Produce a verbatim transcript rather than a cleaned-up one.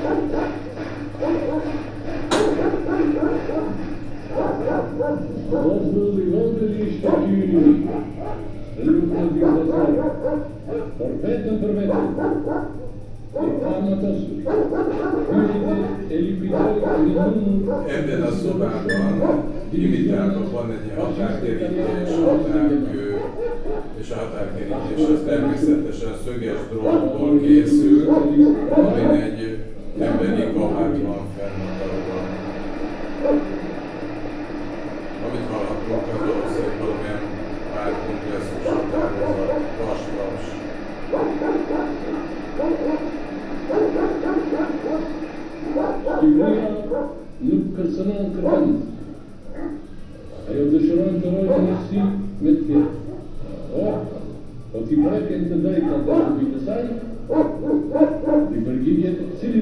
Apostol Evangelista Perfetto, perfetto. Ebben a szobában imitálva van egy határtérítés, határkő, és a határtérítés az természetesen szöges drótból készül, amin egy emberi kabát van felmatalva. Amit hallhatunk, az valószínűleg valamilyen pártkomplexus határozat, vastaps. Personal Kravant. Hij op de Sharon Teroy Messi met je. Oh, wat die plek in de dijk dat daar op de zij.